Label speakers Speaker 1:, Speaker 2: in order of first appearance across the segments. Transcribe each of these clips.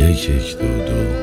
Speaker 1: 1-1-2-2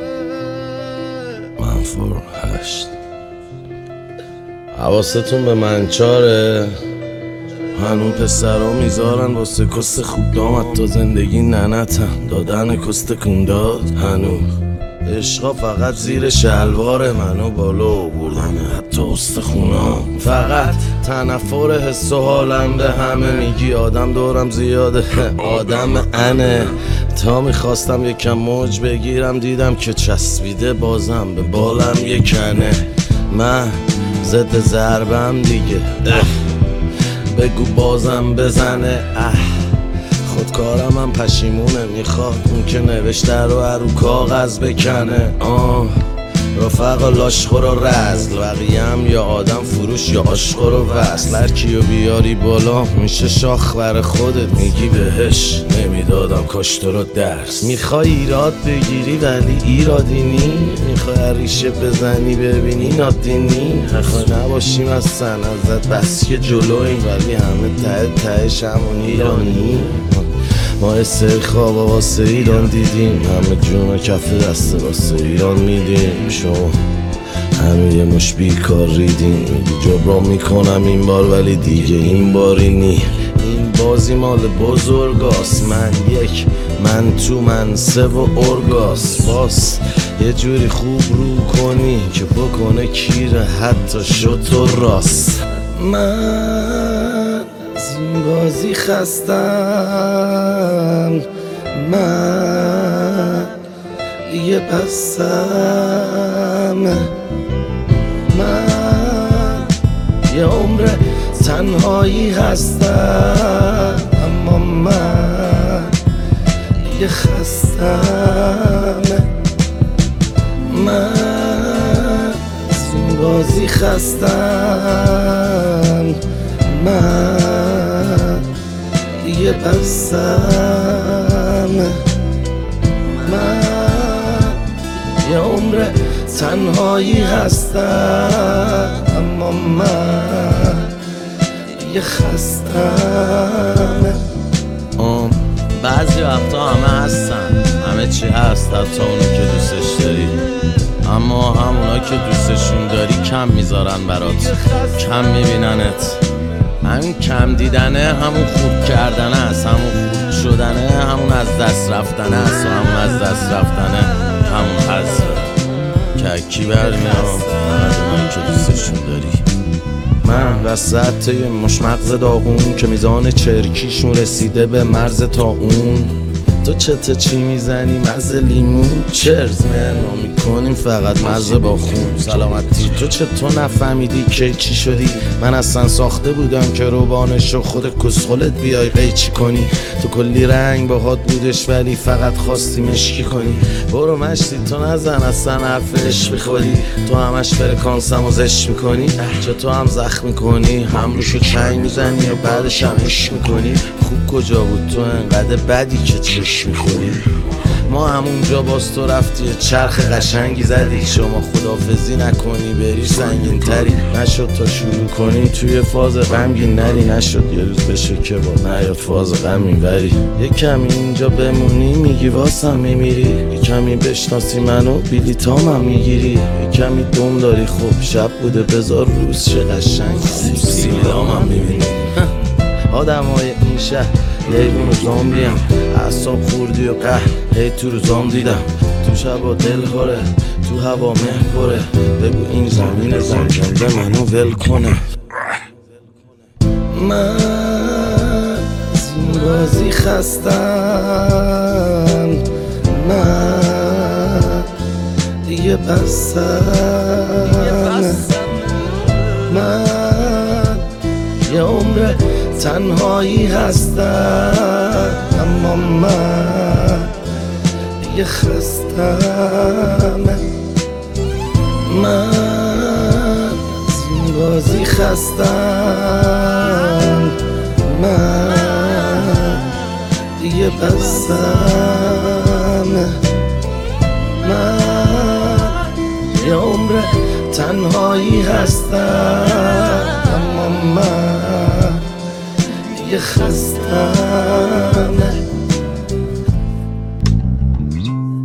Speaker 1: منفور 8. حواستون به منچاره، هنون پسرا میذارن واسه کست خوب دامد تا زندگی ننتن دادن کست کنداد. هنو عشقا فقط زیر شلوار منو بالا بردن حتی استخونا. فقط تنفر حس و حالم به همه میگی آدم دورم زیاده آدم انه. تا میخواستم یکم موج بگیرم دیدم که چسبیده بازم به بالم یکنه. من ضد ضربم دیگه بگو بازم بزنه. خودکارم هم پشیمونه میخواد اون که نوشته رو کاغذ بکنه. رفقا لاشخور و رزل بقیم یا آدم فروش یا عاشقور و وصل. هر کیو بیاری بالا میشه شاخ بر خودت میگی بهش نمیدادم کاش تو رو درس. میخوای ایراد بگیری ولی ایرادی نی، میخوای ریشه بزنی ببینی نادینی. میخوای نباشیم از سن ازت بس که جلویم ولی همه تهش همون ایرانی. ما سری خواب واسه ایران دیدیم، همه جون کف دست واسه ایران میدیم. شما همه یه مش بیکار ریدیم، میگی جبران میکنم این بار ولی دیگه این باری نی. این بازی مال بزرگاست، من یک من تو من سه و ارگاس. باس یه جوری خوب رو کنی که بکنه کیره حتی شد تو راست. من از این بازی خستم، من دیگه بستم. من یه عمر تنهایی هستم اما من دیگه خستم. من از این بازی خستم، من دیگه بستم. من یه عمر تنهایی هستم اما من دیگه خستم.
Speaker 2: بعضی وقتا همه هستن، همه چی هست حتی اونو که دوستش داری، اما همونا که دوستشون داری کم میذارن برات، کم میبیننت. همین کم دیدنه همون خورد کردنه است، همون خورد شدنه همون از دست رفتنه است و همون از دست رفتنه همون حذفه که اکی برمیام فقط اونایی که دوستشون داری.
Speaker 1: من وسط یه مش مغز داغون که میزان چرکیشون رسیده به مرز تا اون. تو چی میزنی مزه لیمون چرز ما میکنیم فقط مزه با خون. سلامتی تو چطور نفهمیدی که چی شدی؟ من اصلا ساخته بودم که روبانشو خود کسخلت بیای قیچی کنی. تو کلی رنگ باهات بودش ولی فقط خواستی مشکی کنی. برو مشتی تو نزن اصلا حرف عشق بخوری، تو همش فرکانسمو زشت میکنی. چه تو هم زخم میکنی هم روشو چنگ میزنی و بعدش هم عشق میکنی. خوب کجا بود تو انقدر بدی که چشم میخوری؟ ما همونجا باز تو رفتی چرخ قشنگی زدی. شما خدافزی نکنی بری سنگین تری، نشد تا شروع کنی توی فاز غمگین نری. نشد یه روز بشه که با نیاد فاز غمین بری. یه کمی اینجا بمونی میگی واسم میمیری، یه کمی بشناسی منو بیلیتام هم میگیری. یه کمی دم داری خب شب بوده بذار روز چه قشنگ سیلام هم میبینی. آدم های این شهر لیوون و زامبی هم اعصاب خوردی و قهر هی تو روزام دیدم. تو شبا دل خوره تو هوا مه پره، بگو این زمین زنجنده منو ول کنه. من از این بازی خستم، من دیگه بستم. من یه عمر تنهایی هستم اما من دیگه خستم. من از این بازی خستم، من دیگه بستم. من یه عمر تنهایی هستم اما من دیگه خستم.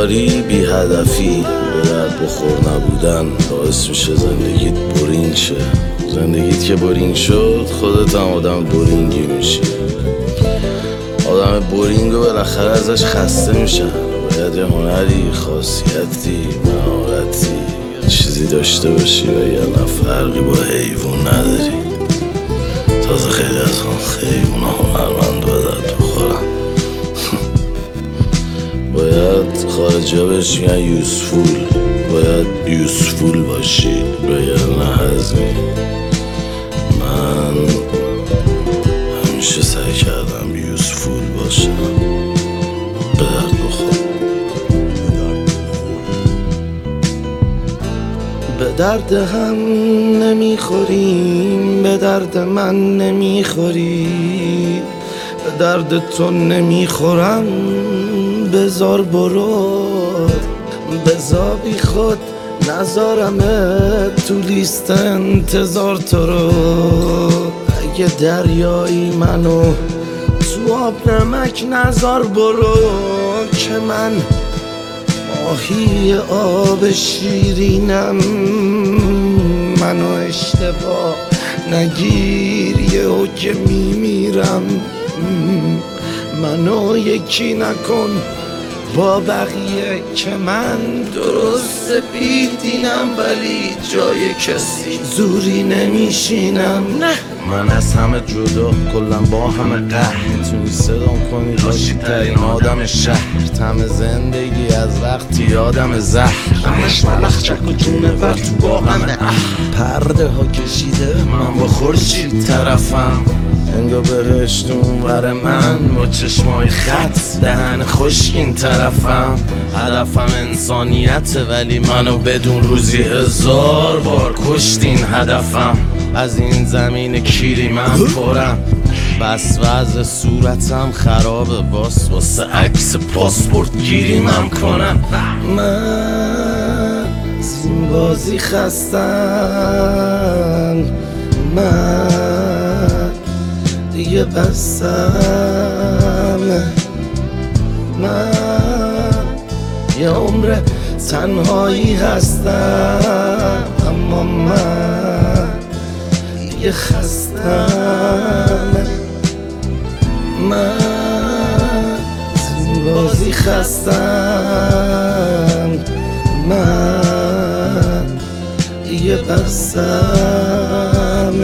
Speaker 1: کاری بی هدفی به درد بخور نبودن باعث میشه زندگیت بورینگ شه. زندگیت که بورینگ شد خودت هم آدم بورینگی میشی. آدم بورینگو بالاخره ازش خسته میشن. باید یه هنری، خاصیتی، مهارتی، چیزی داشته باشی و یه فرقی با حیوان نداری. تازه خیلی از اون حیونا هنرمند به درد بخورن. باید خارجی ها بهش میگن یوزفول. باید یوزفول باشی بگرنه هزمی. من همیشه سعی کردم یوزفول باشم، به درد بخور. به درد هم نمیخوریم، به درد من نمیخوری، به درد تو نمیخورم. بذار برو، بذار بی خود نذارمه تو لیست انتظار تو رو. اگه دریایی منو تو آب نمک نذار برو، که من ماهی آب شیرینم. منو اشتباه نگیر یهو که میمیرم. منو یکی نکن با بقیه که من درست سپیدینم، ولی جای کسی زوری نمیشینم. نه من از همه جدا، کلا با همه قهر. میتونی صدام کنی باشی ترین آدم شهر. تم زندگی از وقتی آدم زهر، همش ملخ چک و جونه ور تو با همه پرده ها کشیده، من با خورشید طرفم. انگار بهشت اونور من با چشمای خط، دهن خشکین طرفم. هدفم انسانیته ولی منو بدون روزی 1000 بار کشتین هدفم. از این زمین کیری من پرم، بس وضع صورتم خرابه، باس واسه عکس پاسپورت گیری من کنم. من از این بازی خستم، من دیگه بستم. من یه عمر تنهایی هستم، اما من دیگه خستم. من از این بازی خستم، من دیگه بستم.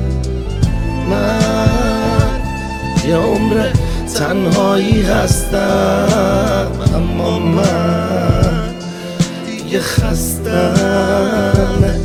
Speaker 1: من یه عمر تنهایی هستم، اما من دیگه خستم.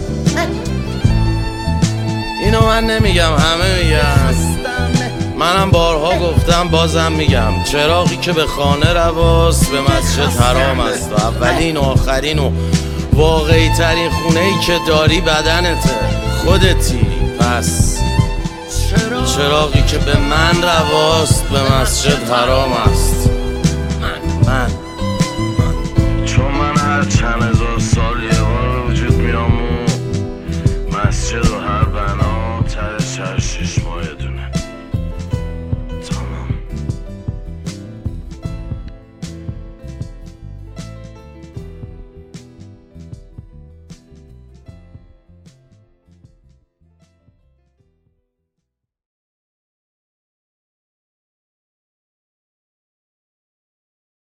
Speaker 1: اینو من نمیگم، همه میگن. منم بارها گفتم بازم میگم، چراغی که به خانه رواست به مسجد حرام است. و اولین و آخرین و واقعی ترین خونه‌ای که داری بدنته، خودتی. پس چراغی که به من رواست به مسجد حرام است.